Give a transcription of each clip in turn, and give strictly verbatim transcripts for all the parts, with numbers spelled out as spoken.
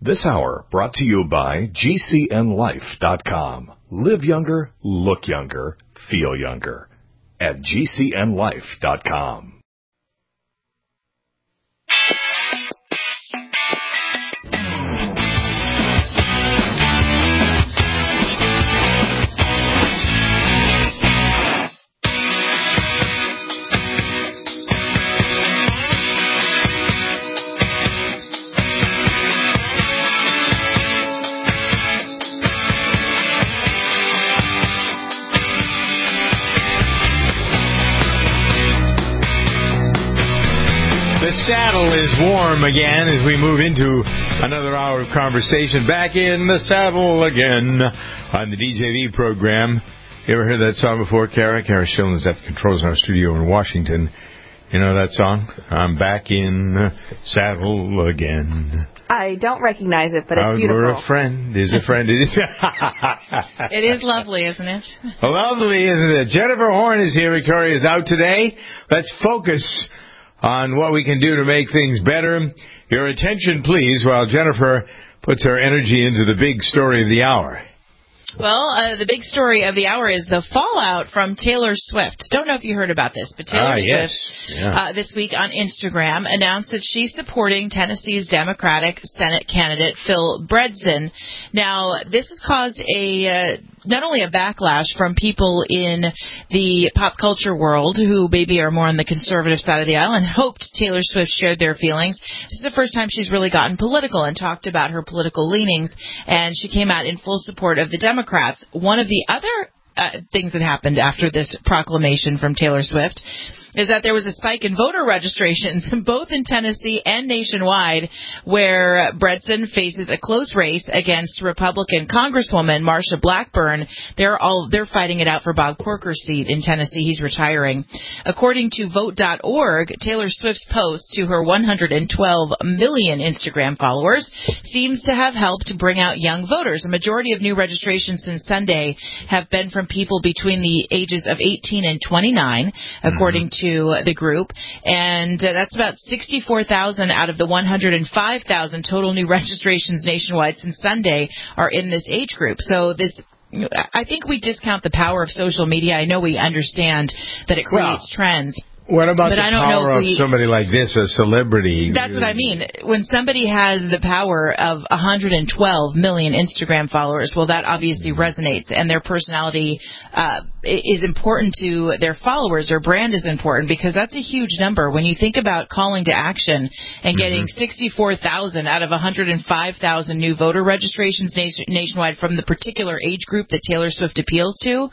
This hour brought to you by G C N life dot com. Live younger, look younger, feel younger at G C N life dot com. The saddle is warm again as we move into another hour of conversation. Back in the saddle again on the D J V program. You ever heard that song before, Kara? Kara Schillen is at the controls in our studio in Washington. You know that song? I'm back in the saddle again. I don't recognize it, but it's Our beautiful. a friend is a friend. It is. It is lovely, isn't it? Lovely, isn't it? Jennifer Horn is here. Victoria is out today. Let's focus on what we can do to make things better. Your attention, please, while Jennifer puts her energy into the big story of the hour. Well, uh, the big story of the hour is the fallout from Taylor Swift. Don't know if you heard about this, but Taylor ah, Swift yes. yeah. uh, this week on Instagram announced that she's supporting Tennessee's Democratic Senate candidate Phil Bredesen. Now, this has caused a uh, not only a backlash from people in the pop culture world who maybe are more on the conservative side of the aisle and hoped Taylor Swift shared their feelings. This is the first time she's really gotten political and talked about her political leanings, and she came out in full support of the Democrats. One of the other uh, things that happened after this proclamation from Taylor Swift is that there was a spike in voter registrations, both in Tennessee and nationwide, where Bredesen faces a close race against Republican Congresswoman Marsha Blackburn. They're all they're fighting it out for Bob Corker's seat in Tennessee. He's retiring. According to vote dot org, Taylor Swift's post to her one hundred twelve million Instagram followers seems to have helped bring out young voters. A majority of new registrations since Sunday have been from people between the ages of eighteen and twenty-nine, according to to the group, and uh, that's about sixty-four thousand out of the one hundred five thousand total new registrations nationwide since Sunday are in this age group. So this, I think we discount the power of social media. I know we understand that it creates well, trends. What about but the I don't power know if of we, somebody like this, a celebrity? That's what I mean. When somebody has the power of one hundred twelve million Instagram followers, well, that obviously resonates, and their personality uh, is important to their followers. Their brand is important because that's a huge number. When you think about calling to action and getting mm-hmm. sixty-four thousand out of one hundred five thousand new voter registrations nation- nationwide from the particular age group that Taylor Swift appeals to,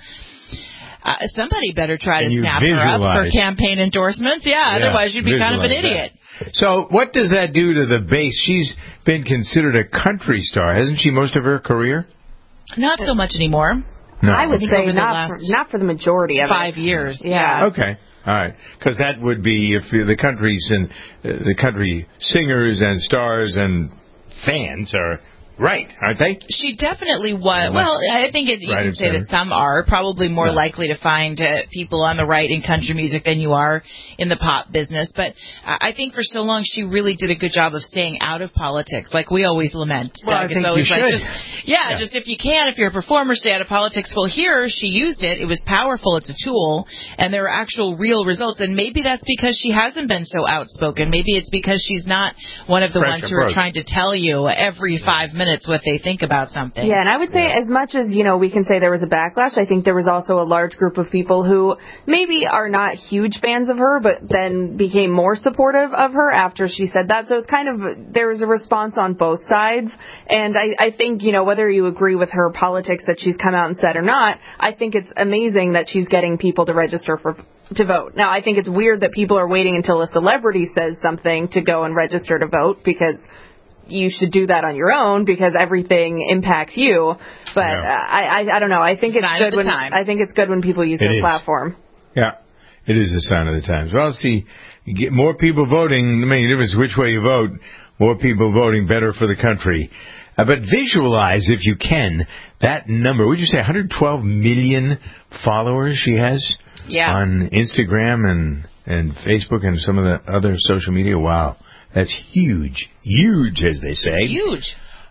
Uh, somebody better try to snap her up for campaign endorsements. Yeah, yeah, otherwise you'd be kind of an idiot. That. So what does that do to the base? She's been considered a country star, hasn't she, most of her career? Not so much anymore. No. I would I say not for, not for the majority of five it. years. Yeah. Okay. All right. Because that would be if the countries and uh, the country singers and stars and fans are right, aren't they? She definitely was. Well, I think it, you right can say that some are probably more yeah. likely to find uh, people on the right in country music than you are in the pop business. But uh, I think for so long she really did a good job of staying out of politics, like we always lament. Well, Doug. I think it's always you like, should. Just, yeah, yeah, just if you can, if you're a performer, stay out of politics. Well, here she used it. It was powerful. It's a tool, and there are actual real results. And maybe that's because she hasn't been so outspoken. Maybe it's because she's not one of the Fresh ones who approach. are trying to tell you every five minutes what they think about something. Yeah, and I would say yeah. as much as, you know, we can say there was a backlash, I think there was also a large group of people who maybe are not huge fans of her, but then became more supportive of her after she said that. So it's kind of, there was a response on both sides. And I, I think, you know, whether you agree with her politics that she's come out and said or not, I think it's amazing that she's getting people to register for to vote. Now, I think it's weird that people are waiting until a celebrity says something to go and register to vote, because you should do that on your own because everything impacts you. But uh, I, I, I don't know. I think it's good when time. I think it's good when people use it their is. platform. Yeah, it is a sign of the times. Well, see, you get more people voting. The main difference which way you vote. More people voting, better for the country. Uh, but visualize, if you can, that number. Would you say one hundred twelve million followers she has yeah. on Instagram and and Facebook and some of the other social media? Wow. That's huge. Huge, as they say. It's huge.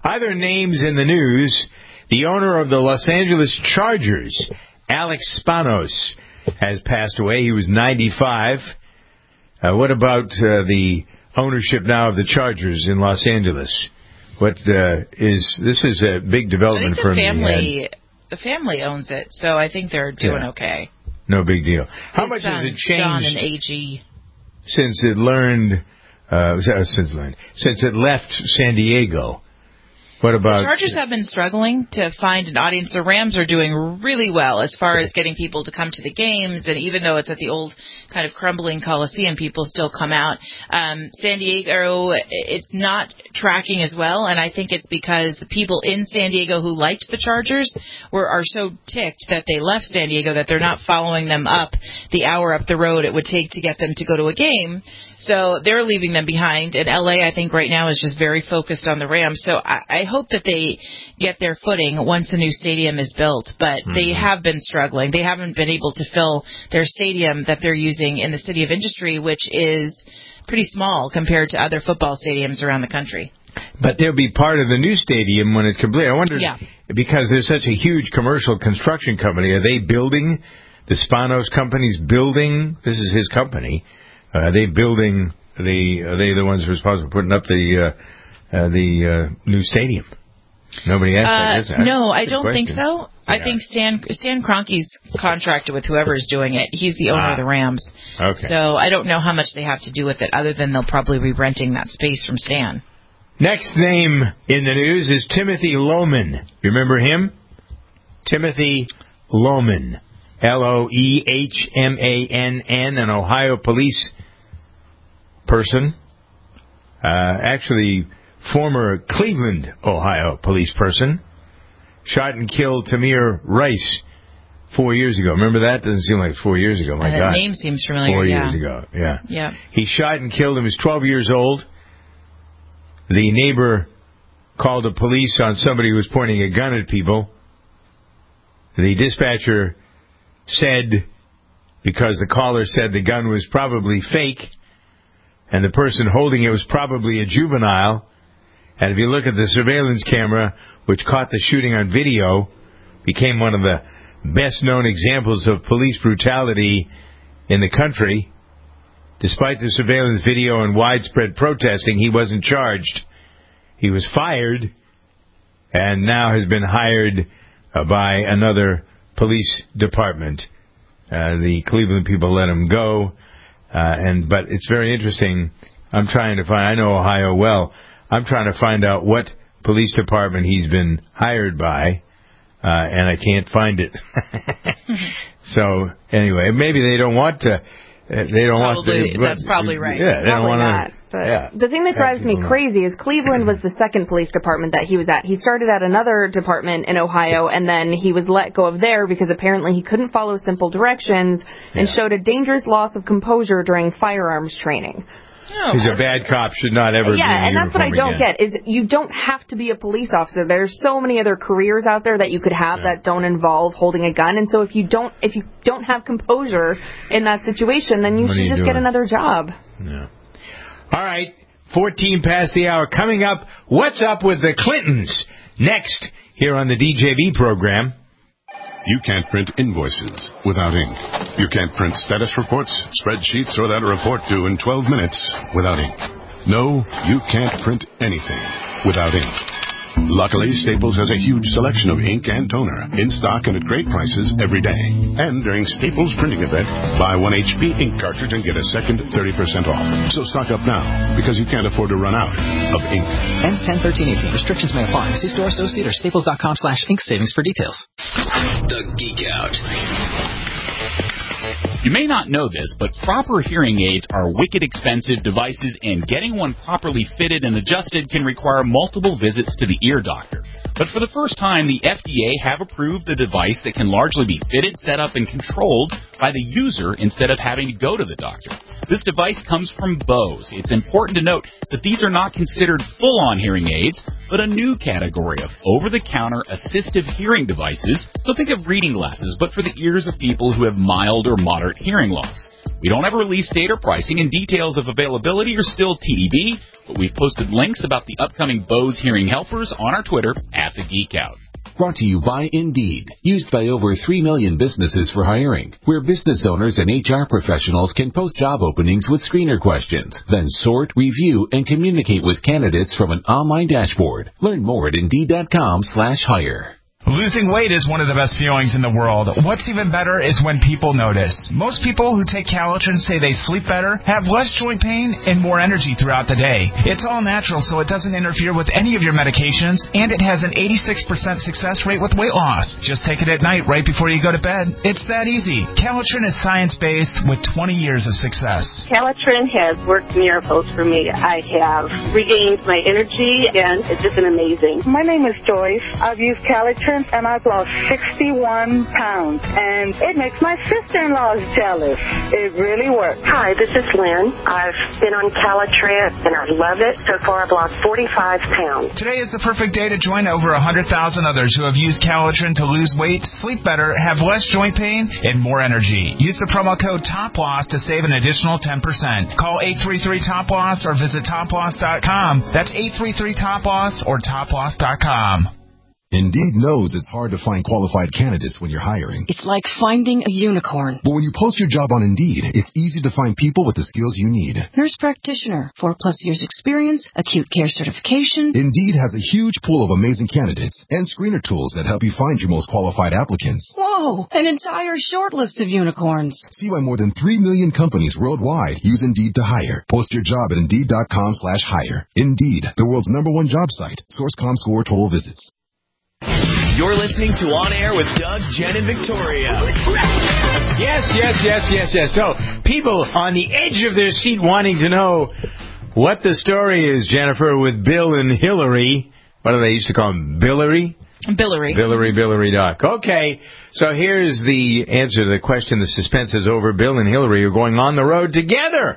Other names in the news, the owner of the Los Angeles Chargers, Alex Spanos, has passed away. He was ninety-five. Uh, what about uh, the ownership now of the Chargers in Los Angeles? What uh, is this is a big development I think for the him. family, the family owns it, so I think they're doing Yeah. okay. No big deal. How His much sons, has it changed John and A G since it learned uh, since learned since it left San Diego? What about the Chargers have been struggling to find an audience. The Rams are doing really well as far as getting people to come to the games, and even though it's at the old kind of crumbling Coliseum, people still come out. Um, San Diego, it's not tracking as well, and I think it's because the people in San Diego who liked the Chargers were are so ticked that they left San Diego that they're not following them up the hour up the road it would take to get them to go to a game. So they're leaving them behind. And L A, I think, right now is just very focused on the Rams. So I, I hope that they get their footing once the new stadium is built. But mm-hmm. they have been struggling. They haven't been able to fill their stadium that they're using in the City of Industry, which is pretty small compared to other football stadiums around the country. But they'll be part of the new stadium when it's complete. I wonder, yeah. because there's such a huge commercial construction company, are they building, the Spanos company's building, this is his company, Uh, are they building the? Are they the ones responsible for putting up the uh, uh, the uh, new stadium? Nobody asked that, uh, is there? No, I Good don't question. think so. Yeah. I think Stan Stan Kroenke's contracted with whoever is doing it. He's the owner ah. of the Rams. Okay. So I don't know how much they have to do with it, other than they'll probably be renting that space from Stan. Next name in the news is Timothy Loehmann. You remember him? Timothy Loehmann. L O E H M A N N, an Ohio police person. Uh, actually, former Cleveland, Ohio police person. Shot and killed Tamir Rice four years ago. Remember that? Doesn't seem like four years ago. My and God. That name seems familiar, Four yeah. years ago, yeah. Yeah. He shot and killed him. He was twelve years old. The neighbor called the police on somebody who was pointing a gun at people. The dispatcher said, because the caller said the gun was probably fake, and the person holding it was probably a juvenile, and if you look at the surveillance camera, which caught the shooting on video, became one of the best-known examples of police brutality in the country. Despite the surveillance video and widespread protesting, he wasn't charged. He was fired, and now has been hired uh, by another police department. Uh, the Cleveland people let him go, uh, and but it's very interesting. I'm trying to find. I know Ohio well. I'm trying to find out what police department he's been hired by, uh, and I can't find it. So anyway, maybe they don't want to. Uh, they don't probably, want to. That's probably right. Yeah, they probably don't want not. But yeah. the thing that drives me crazy is Cleveland was the second police department that he was at. He started at another department in Ohio, and then he was let go of there because apparently he couldn't follow simple directions and Yeah. showed a dangerous loss of composure during firearms training. Oh, He's a bad cop, should not ever yeah, be in and that's what I uniform don't again. get, is you don't have to be a police officer. There's so many other careers out there that you could have Yeah. that don't involve holding a gun, and so if you don't if you don't have composure in that situation, then you What are should you just doing? get another job. Yeah. All right, fourteen past the hour. Coming up, what's up with the Clintons? Next, here on the D J V program. You can't print invoices without ink. You can't print status reports, spreadsheets, or that a report due in twelve minutes without ink. No, you can't print anything without ink. Luckily, Staples has a huge selection of ink and toner in stock and at great prices every day. And during Staples printing event, buy one H P ink cartridge and get a second thirty percent off. So stock up now, because you can't afford to run out of ink. Ends ten thirteen eighteen. Restrictions may apply. See store associate or staples.com slash ink savings for details. The Geek Out. You may not know this, but proper hearing aids are wicked expensive devices, and getting one properly fitted and adjusted can require multiple visits to the ear doctor. But for the first time, the F D A have approved a device that can largely be fitted, set up, and controlled by the user instead of having to go to the doctor. This device comes from Bose. It's important to note that these are not considered full-on hearing aids, but a new category of over-the-counter assistive hearing devices. So think of reading glasses, but for the ears of people who have mild or moderate hearing loss. We don't ever release date or pricing, and details of availability are still T D B, but we've posted links about the upcoming Bose Hearing Helpers on our Twitter at The Geek Out. Brought to you by Indeed, used by over three million businesses for hiring, where business owners and H R professionals can post job openings with screener questions, then sort, review, and communicate with candidates from an online dashboard. Learn more at Indeed.com slash hire. Losing weight is one of the best feelings in the world. What's even better is when people notice. Most people who take Calitrin say they sleep better, have less joint pain, and more energy throughout the day. It's all natural, so it doesn't interfere with any of your medications, and it has an eighty-six percent success rate with weight loss. Just take it at night right before you go to bed. It's that easy. Calitrin is science-based with twenty years of success. Calitrin has worked miracles for me. I have regained my energy, and it's just been amazing. My name is Joyce. I've used Calitrin, and I've lost sixty-one pounds, and it makes my sister-in-law jealous. It really works. Hi, this is Lynn. I've been on Calitrin, and I love it. So far, I've lost forty-five pounds. Today is the perfect day to join over one hundred thousand others who have used Calitrin to lose weight, sleep better, have less joint pain, and more energy. Use the promo code TOPLOSS to save an additional ten percent. Call eight three three top loss or visit top loss dot com. That's eight three three top loss or top loss dot com. Indeed knows it's hard to find qualified candidates when you're hiring. It's like finding a unicorn. But when you post your job on Indeed, it's easy to find people with the skills you need. Nurse practitioner, four plus years experience, acute care certification. Indeed has a huge pool of amazing candidates and screener tools that help you find your most qualified applicants. Whoa, an entire short list of unicorns. See why more than three million companies worldwide use Indeed to hire. Post your job at Indeed.com slash hire. Indeed, the world's number one job site. Source.com score total visits. You're listening to On Air with Doug, Jen, and Victoria. Yes, yes, yes, yes, yes. So, people on the edge of their seat wanting to know what the story is, Jennifer, with Bill and Hillary. What do they used to call them? Billary? Billary. Billary, Billary Doc. Okay, so here's the answer to the question. The suspense is over. Bill and Hillary are going on the road together.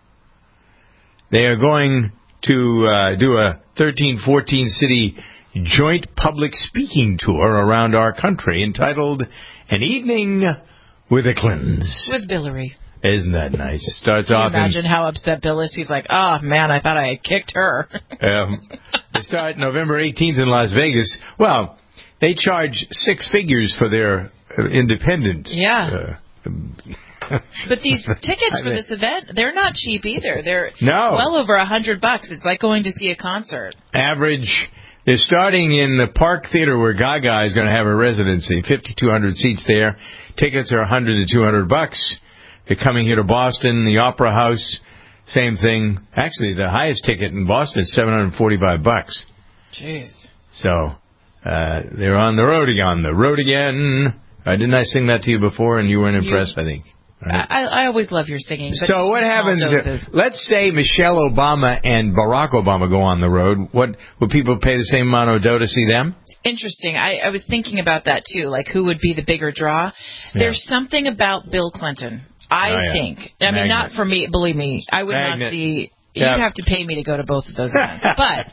They are going to uh, do a thirteen, fourteen city joint public speaking tour around our country entitled An Evening with the Clintons. With Billary. Isn't that nice? Starts Can you off imagine in, how upset Bill is? He's like, oh, man, I thought I had kicked her. um, they start November eighteenth in Las Vegas. Well, they charge six figures for their uh, independent. Yeah. Uh, But these tickets for this event, they're not cheap either. They're no. well over a hundred bucks. It's like going to see a concert. Average... They're starting in the Park Theater where Gaga is going to have her residency. fifty-two hundred seats there. Tickets are one hundred to two hundred bucks. They're coming here to Boston, the Opera House, same thing. Actually, the highest ticket in Boston is seven hundred forty-five bucks. Jeez. So, uh, they're on the road again. On the road again. Uh, didn't I sing that to you before and you weren't impressed, you, I think? Right. I, I always love your singing. But so what happens? Uh, let's say Michelle Obama and Barack Obama go on the road. What would people pay the same amount of dough to see them? Interesting. I, I was thinking about that too. Like, who would be the bigger draw? Yeah. There's something about Bill Clinton. I oh, yeah. think. I Magnet. mean, not for me. Believe me, I would Magnet. not see. You'd yep. have to pay me to go to both of those events, but.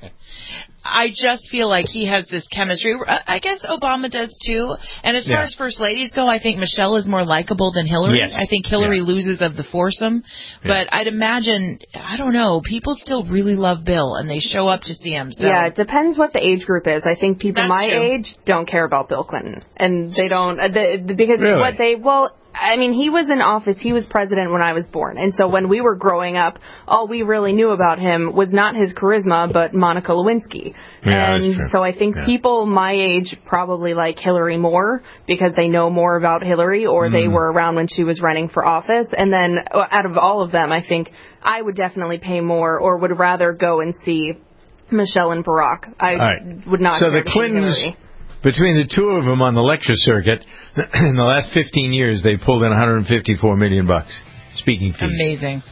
I just feel like he has this chemistry. I guess Obama does, too. And as yeah. far as first ladies go, I think Michelle is more likable than Hillary. Yes. I think Hillary yeah. loses of the foursome. Yeah. But I'd imagine, I don't know, people still really love Bill, and they show up to see him. So. Yeah, it depends what the age group is. I think people That's my true. age don't care about Bill Clinton. And they don't, the, the, because really? what they, well... I mean, he was in office. He was president when I was born. And so when we were growing up, all we really knew about him was not his charisma, but Monica Lewinsky. Yeah, and so I think yeah. people my age probably like Hillary more because they know more about Hillary or mm. they were around when she was running for office. And then out of all of them, I think I would definitely pay more or would rather go and see Michelle and Barack. I right. would not so care the Clintons. Between the two of them on the lecture circuit, in the last fifteen years, they pulled in one hundred fifty-four million bucks. Speaking fees. Amazing.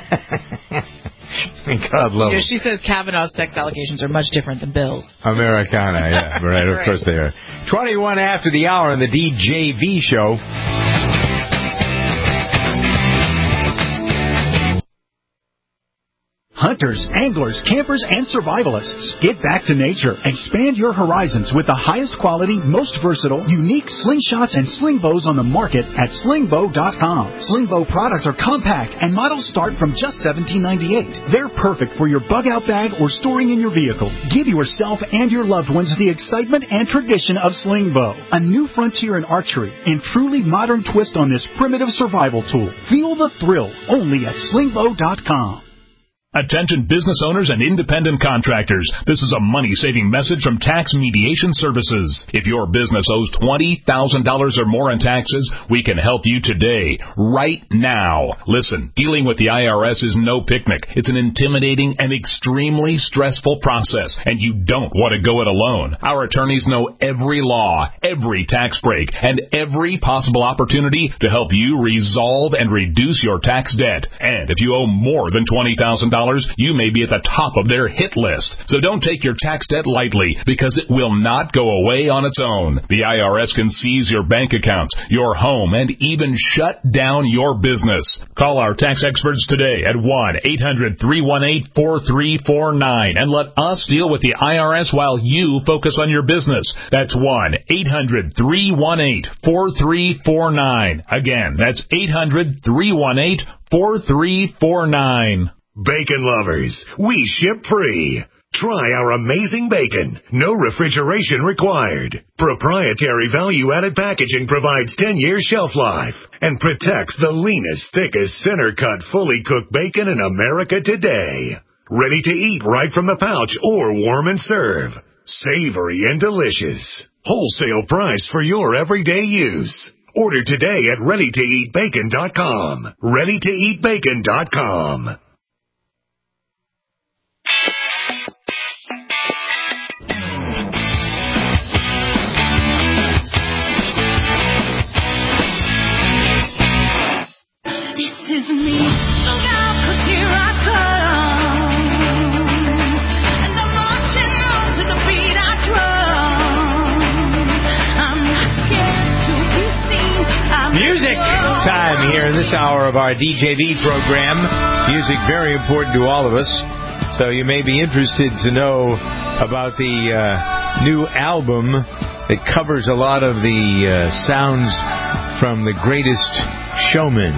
God love you know, them. She says Kavanaugh's sex allegations are much different than Bill's. Americana, yeah, right. Of right. course they are. twenty-one after the hour on the D J V show. Hunters, anglers, campers, and survivalists. Get back to nature. Expand your horizons with the highest quality, most versatile, unique slingshots and sling bows on the market at sling bow dot com. Sling bow products are compact and models start from just seventeen ninety-eight. They're perfect for your bug-out bag or storing in your vehicle. Give yourself and your loved ones the excitement and tradition of sling bow. A new frontier in archery and truly modern twist on this primitive survival tool. Feel the thrill only at sling bow dot com. Attention business owners and independent contractors. This is a money-saving message from Tax Mediation Services. If your business owes twenty thousand dollars or more in taxes, we can help you today, right now. Listen, dealing with the I R S is no picnic. It's an intimidating and extremely stressful process, and you don't want to go it alone. Our attorneys know every law, every tax break, and every possible opportunity to help you resolve and reduce your tax debt. And if you owe more than twenty thousand dollars, you may be at the top of their hit list. So don't take your tax debt lightly, because it will not go away on its own. The I R S can seize your bank accounts, your home, and even shut down your business. Call our tax experts today at one eight hundred three one eight four three four nine and let us deal with the I R S while you focus on your business. That's one eight hundred three one eight four three four nine. Again, that's eight hundred three one eight four three four nine. Bacon lovers, we ship free. Try our amazing bacon. No refrigeration required. Proprietary value-added packaging provides ten year shelf life and protects the leanest, thickest, center-cut, fully cooked bacon in America today. Ready to eat right from the pouch or warm and serve. Savory and delicious. Wholesale price for your everyday use. Order today at ready to eat bacon dot com. ready to eat bacon dot com. This is me. Look out, 'cause here I come. And I'm marching on to the beat I drum. I'm not scared to be seen. I'm Music time here in this hour of our D J V program. Music very important to all of us. So you may be interested to know about the uh, new album that covers a lot of the uh, sounds from The Greatest Showman.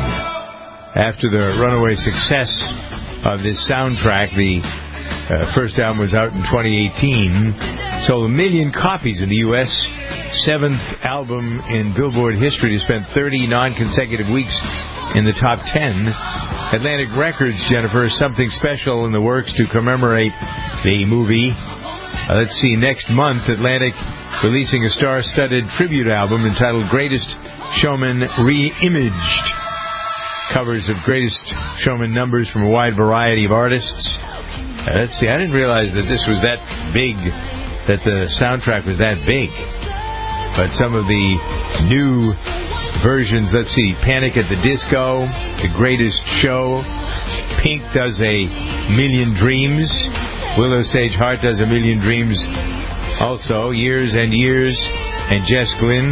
After the runaway success of this soundtrack, the uh, first album was out in twenty eighteen, sold a million copies in the U S, seventh album in Billboard history to spend thirty non-consecutive weeks in the top ten. Atlantic Records, Jennifer, something special in the works to commemorate the movie. Uh, let's see, next month, Atlantic releasing a star-studded tribute album entitled Greatest Showman Re-Imaged. Covers of Greatest Showman numbers from a wide variety of artists. Uh, let's see, I didn't realize that this was that big, that the soundtrack was that big. But some of the new versions, let's see, Panic at the Disco, The Greatest Show, Pink does a Million Dreams, Willow Sage Hart does a Million Dreams also, Years and Years, and Jess Glynn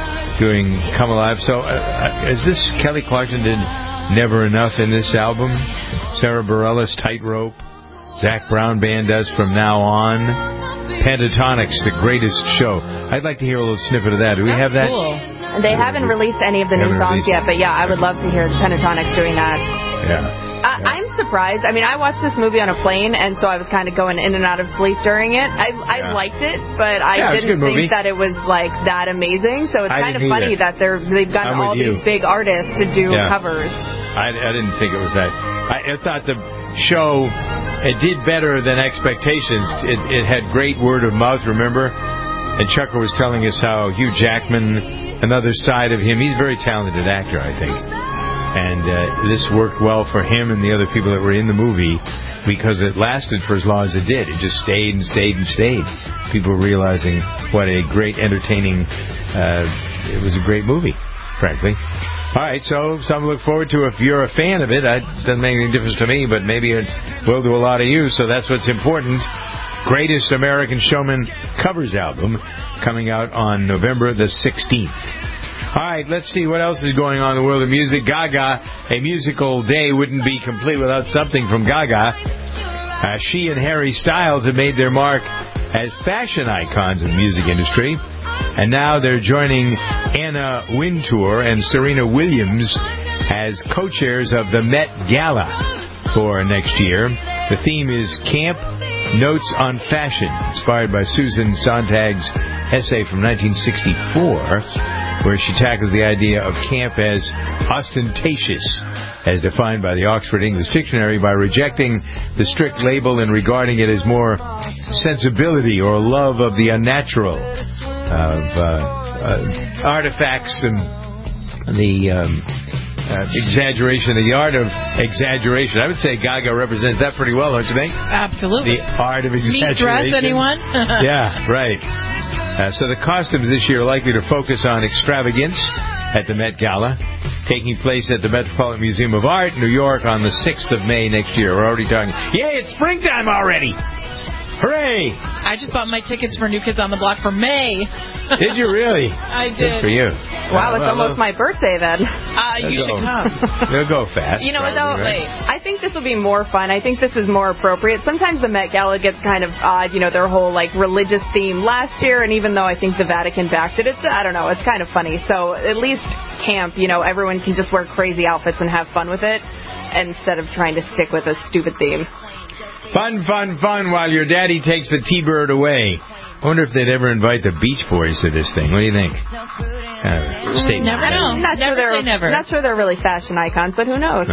doing Come Alive. So, uh, is this Kelly Clarkson did Never Enough in this album? Sarah Bareilles, Tightrope. Zach Brown Band does From Now On. Pentatonix, The Greatest Show. I'd like to hear a little snippet of that. Do we That's have that? Cool. They haven't released any of the new songs yet, but yeah, I would love to hear Pentatonix doing that. Yeah. Uh, I'm surprised. I mean, I watched this movie on a plane, and so I was kind of going in and out of sleep during it. I I Yeah. liked it, but I Yeah, it was a didn't good movie. think that it was like that amazing. So it's I kind of didn't funny either. that they're they've gotten I'm all with you. these big artists to do Yeah. covers. I, I didn't think it was that. I, I thought the show, it did better than expectations. It, it had great word of mouth, remember? And Chucker was telling us how Hugh Jackman, another side of him, he's a very talented actor, I think. And uh, this worked well for him and the other people that were in the movie because it lasted for as long as it did. It just stayed and stayed and stayed. People were realizing what a great, entertaining, uh, it was a great movie, frankly. All right, so something to look forward to. If you're a fan of it, it doesn't make any difference to me, but maybe it will to a lot of you, so that's what's important. Greatest American Showman covers album coming out on November the sixteenth. All right, let's see what else is going on in the world of music. Gaga, a musical day wouldn't be complete without something from Gaga. Uh, she and Harry Styles have made their mark as fashion icons in the music industry. And now they're joining Anna Wintour and Serena Williams as co-chairs of the Met Gala for next year. The theme is Camp Notes on Fashion, inspired by Susan Sontag's essay from nineteen sixty-four, where she tackles the idea of camp as ostentatious, as defined by the Oxford English Dictionary, by rejecting the strict label and regarding it as more sensibility or love of the unnatural, of uh, uh, artifacts and the um, uh, exaggeration, the art of exaggeration. I would say Gaga represents that pretty well, don't you think? Absolutely. The art of exaggeration. Meat dress, anyone? Yeah, right. Uh, so the costumes this year are likely to focus on extravagance at the Met Gala, taking place at the Metropolitan Museum of Art, New York, on the sixth of May next year. We're already talking, yay, it's springtime already! Hooray! I just bought my tickets for New Kids on the Block for May. Did you really? I Good did. for you. Wow, it's well, almost my birthday then. Uh, you go. should come. They'll go fast. You know what, probably, though? right? I think this will be more fun. I think this is more appropriate. Sometimes the Met Gala gets kind of odd, you know, their whole, like, religious theme last year, and even though I think the Vatican backed it, it's, I don't know, it's kind of funny. So at least camp, you know, everyone can just wear crazy outfits and have fun with it instead of trying to stick with a stupid theme. Fun, fun, fun while your daddy takes the T-Bird away. I wonder if they'd ever invite the Beach Boys to this thing. What do you think? Uh, statement. Never know. Not Never sure they're say never. not sure they're really fashion icons, but who knows?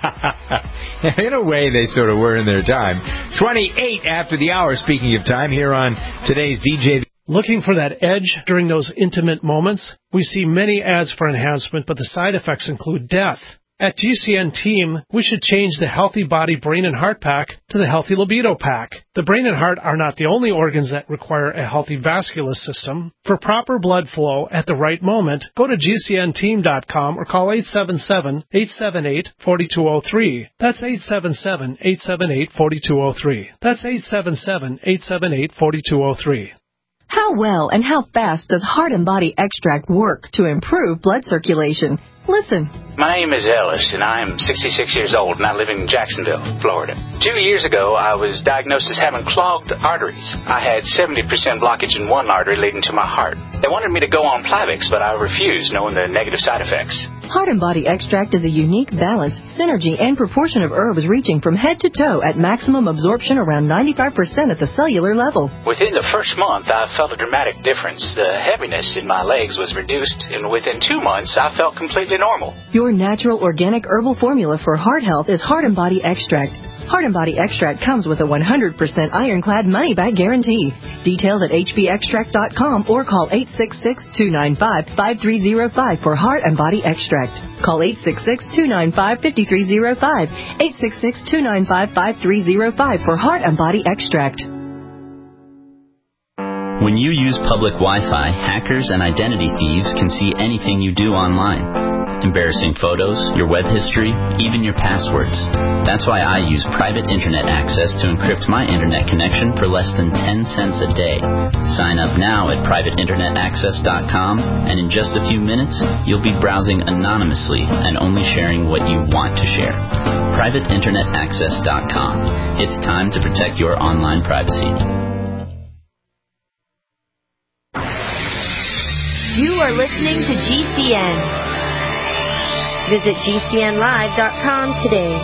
In a way, they sort of were in their time. twenty-eight after the hour, speaking of time, here on today's D J. Looking for that edge during those intimate moments? We see many ads for enhancement, but the side effects include death. At G C N Team, we should change the Healthy Body Brain and Heart Pack to the Healthy Libido Pack. The brain and heart are not the only organs that require a healthy vascular system. For proper blood flow at the right moment, go to G C N team dot com or call eight seven seven, eight seven eight, four two zero three. That's eight seven seven, eight seven eight, four two zero three. That's eight seven seven, eight seven eight, four two zero three. How well and how fast does Heart and Body Extract work to improve blood circulation? Listen. My name is Ellis, and I am sixty-six years old, and I live in Jacksonville, Florida. Two years ago, I was diagnosed as having clogged arteries. I had seventy percent blockage in one artery leading to my heart. They wanted me to go on Plavix, but I refused, knowing the negative side effects. Heart and Body Extract is a unique balance, synergy, and proportion of herbs reaching from head to toe at maximum absorption around ninety-five percent at the cellular level. Within the first month, I felt a dramatic difference. The heaviness in my legs was reduced, and within two months, I felt completely normal. Your natural organic herbal formula for heart health is Heart and Body Extract. Heart and Body Extract comes with a one hundred percent ironclad money-back guarantee. Details at h b extract dot com or call eight six six, two nine five, five three zero five for Heart and Body Extract. Call eight six six, two nine five, five three zero five, eight six six, two nine five, five three zero five for Heart and Body Extract. When you use public Wi-Fi, hackers and identity thieves can see anything you do online. Embarrassing photos, your web history, even your passwords. That's why I use private internet access to encrypt my internet connection for less than ten cents a day. Sign up now at private internet access dot com, and in just a few minutes, you'll be browsing anonymously and only sharing what you want to share. private internet access dot com. It's time to protect your online privacy. You are listening to G C N. Visit G C N live dot com today.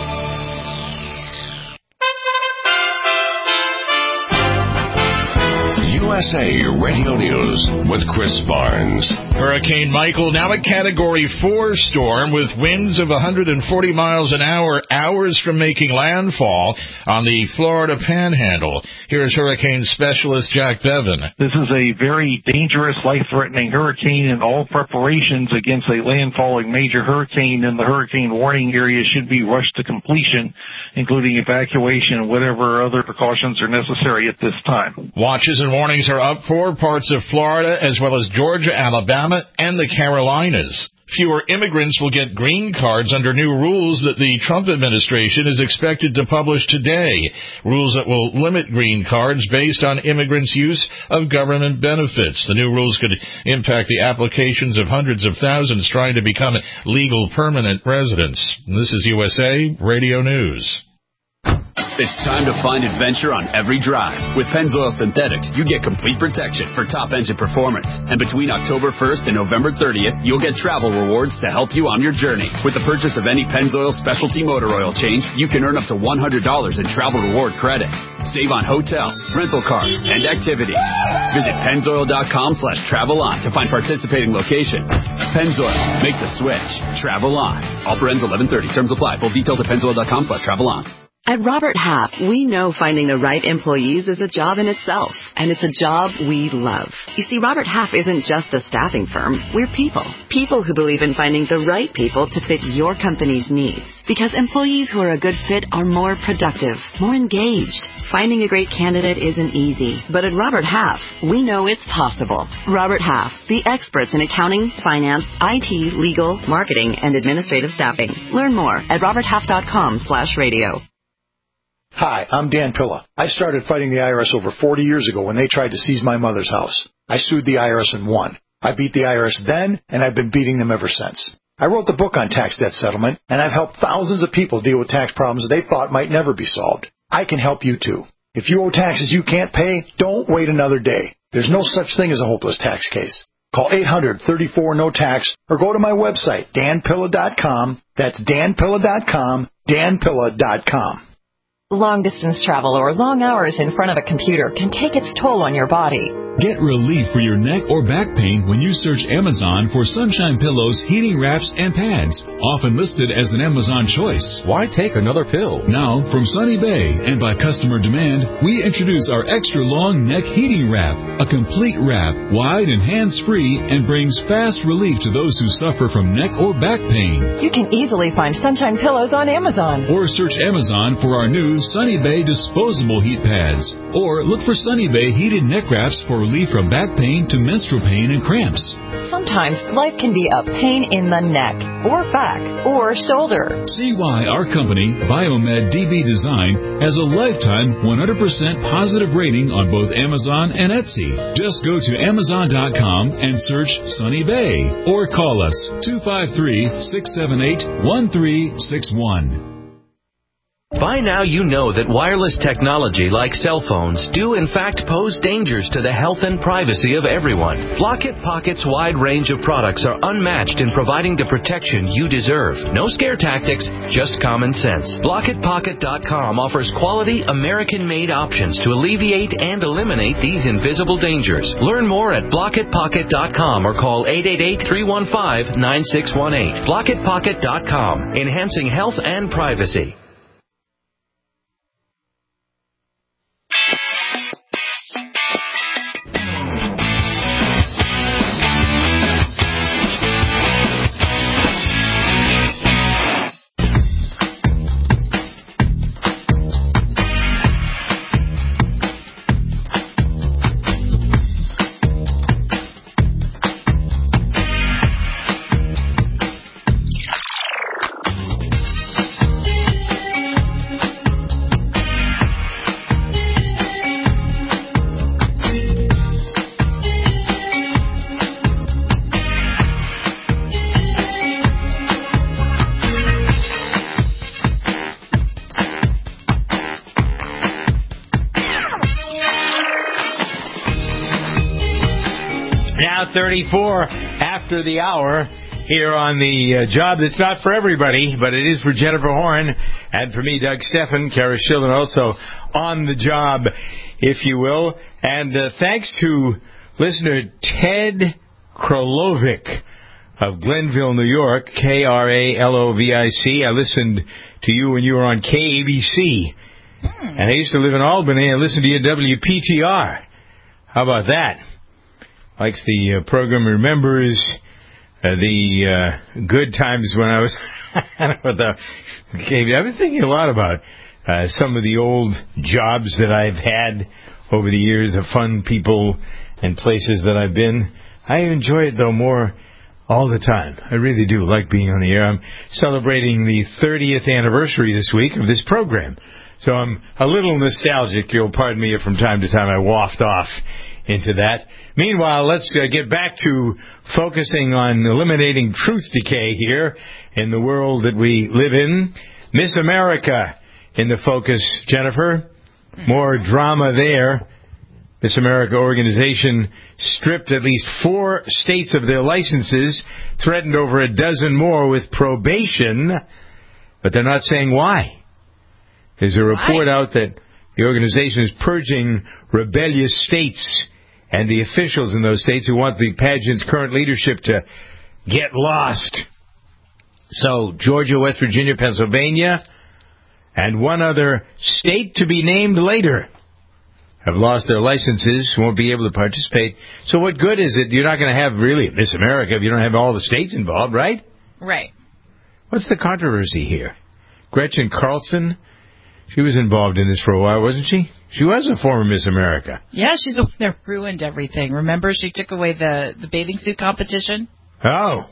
U S A Radio News with Chris Barnes. Hurricane Michael, now a Category four storm with winds of one hundred forty miles an hour, hours from making landfall on the Florida Panhandle. Here's Hurricane Specialist Jack Bevan. This is a very dangerous, life-threatening hurricane, and all preparations against a landfalling major hurricane in the hurricane warning area should be rushed to completion, including evacuation and whatever other precautions are necessary at this time. Watches and warnings are up for parts of Florida as well as Georgia, Alabama, and the Carolinas. Fewer immigrants will get green cards under new rules that the Trump administration is expected to publish today. Rules that will limit green cards based on immigrants' use of government benefits. The new rules could impact the applications of hundreds of thousands trying to become legal permanent residents. This is U S A Radio News. It's time to find adventure on every drive. With Pennzoil Synthetics, you get complete protection for top engine performance. And between October first and November thirtieth, you'll get travel rewards to help you on your journey. With the purchase of any Pennzoil specialty motor oil change, you can earn up to one hundred dollars in travel reward credit. Save on hotels, rental cars, and activities. Visit Pennzoil.com slash travel on to find participating locations. Pennzoil. Make the switch. Travel on. Offer ends eleven thirty. Terms apply. Full details at Pennzoil.com slash travel on. At Robert Half, we know finding the right employees is a job in itself, and it's a job we love. You see, Robert Half isn't just a staffing firm. We're people. People who believe in finding the right people to fit your company's needs. Because employees who are a good fit are more productive, more engaged. Finding a great candidate isn't easy, but at Robert Half, we know it's possible. Robert Half, the experts in accounting, finance, I T, legal, marketing, and administrative staffing. Learn more at roberthalf.com slash radio. Hi, I'm Dan Pilla. I started fighting the I R S over forty years ago when they tried to seize my mother's house. I sued the I R S and won. I beat the I R S then, and I've been beating them ever since. I wrote the book on tax debt settlement, and I've helped thousands of people deal with tax problems they thought might never be solved. I can help you too. If you owe taxes you can't pay, don't wait another day. There's no such thing as a hopeless tax case. Call eight hundred, thirty-four, no tax or go to my website, dan pilla dot com. That's dan pilla dot com, dan pilla dot com. Long-distance travel or long hours in front of a computer can take its toll on your body. Get relief for your neck or back pain when you search Amazon for Sunshine Pillows, heating wraps, and pads, often listed as an Amazon choice. Why take another pill? Now, from Sunny Bay and by customer demand, we introduce our extra long neck heating wrap, a complete wrap, wide and hands-free, and brings fast relief to those who suffer from neck or back pain. You can easily find Sunshine Pillows on Amazon. Or search Amazon for our new Sunny Bay disposable heat pads. Or look for Sunny Bay heated neck wraps for relief from back pain to menstrual pain and cramps. Sometimes life can be a pain in the neck, or back, or shoulder. See why our company, Biomed D B Design, has a lifetime one hundred percent positive rating on both Amazon and Etsy. Just go to amazon dot com and search Sunny Bay, or call us two five three, six seven eight, one three six one. By now you know that wireless technology like cell phones do in fact pose dangers to the health and privacy of everyone. Blockit Pocket's wide range of products are unmatched in providing the protection you deserve. No scare tactics, just common sense. Blockit Pocket dot com offers quality American-made options to alleviate and eliminate these invisible dangers. Learn more at Blockit Pocket dot com or call eight eight eight, three one five, nine six one eight. Blockit Pocket dot com, enhancing health and privacy. thirty-four after the hour here on the uh, job that's not for everybody, but it is for Jennifer Horn and for me, Doug Steffen, Kara Schillen, also on the job, if you will. And uh, thanks to listener Ted Krolovic of Glenville, New York, K R A L O V I C. I listened to you when you were on K A B C. Hmm. And I used to live in Albany and listened to you at W P T R. How about that? Likes the uh, program, remembers uh, the uh, good times when I was with the K B. I've been thinking a lot about uh, some of the old jobs that I've had over the years, the fun people and places that I've been. I enjoy it, though, more all the time. I really do like being on the air. I'm celebrating the thirtieth anniversary this week of this program. So I'm a little nostalgic. You'll pardon me if from time to time I waft off into that. Meanwhile, let's uh, get back to focusing on eliminating truth decay here in the world that we live in. Miss America in the focus, Jennifer. More drama there. Miss America organization stripped at least four states of their licenses, threatened over a dozen more with probation, but they're not saying why. There's a report why? out that the organization is purging rebellious states and the officials in those states who want the pageant's current leadership to get lost. So, Georgia, West Virginia, Pennsylvania, and one other state to be named later have lost their licenses, won't be able to participate. So what good is it? You're not going to have really Miss America if you don't have all the states involved, right? Right. What's the controversy here? Gretchen Carlson, she was involved in this for a while, wasn't she? She was a former Miss America. Yeah, she's the one that ruined everything. Remember, she took away the, the bathing suit competition? Oh.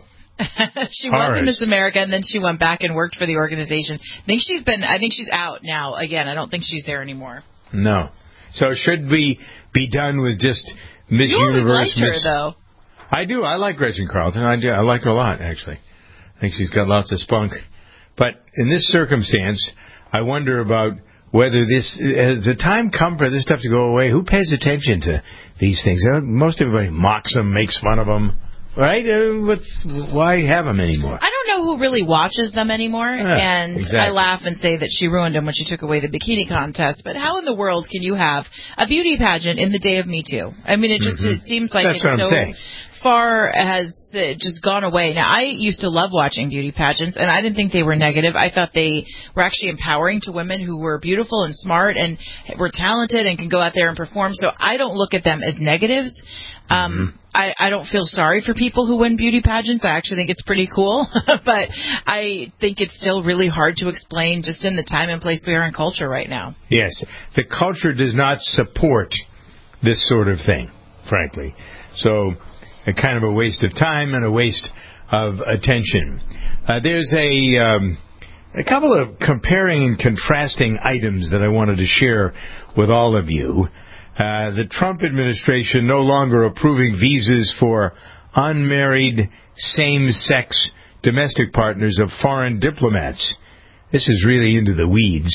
She was in Miss America, and then she went back and worked for the organization. I think she's been. I think she's out now. Again, I don't think she's there anymore. No. So should we be done with just Miss you Universe? You always liked her, Miss... though. I do. I like Gretchen Carlson. I do. I like her a lot, actually. I think she's got lots of spunk. But in this circumstance, I wonder about whether this has the time come for this stuff to go away. Who pays attention to these things? Most everybody mocks them, makes fun of them. Right? Uh, what's why have them anymore? I don't know who really watches them anymore, yeah, and exactly. I laugh and say that she ruined them when she took away the bikini contest. But how in the world can you have a beauty pageant in the day of Me Too? I mean, it just mm-hmm. it seems like That's it's what I'm so saying. far has uh, just gone away. Now, I used to love watching beauty pageants, and I didn't think they were negative. I thought they were actually empowering to women who were beautiful and smart and were talented and can go out there and perform. So I don't look at them as negatives. Um, mm-hmm. I, I don't feel sorry for people who win beauty pageants. I actually think it's pretty cool. But I think it's still really hard to explain just in the time and place we are in culture right now. Yes. The culture does not support this sort of thing, frankly. So a kind of a waste of time and a waste of attention. Uh, there's a, um, a couple of comparing and contrasting items that I wanted to share with all of you. Uh, the Trump administration no longer approving visas for unmarried same-sex domestic partners of foreign diplomats. This is really into the weeds.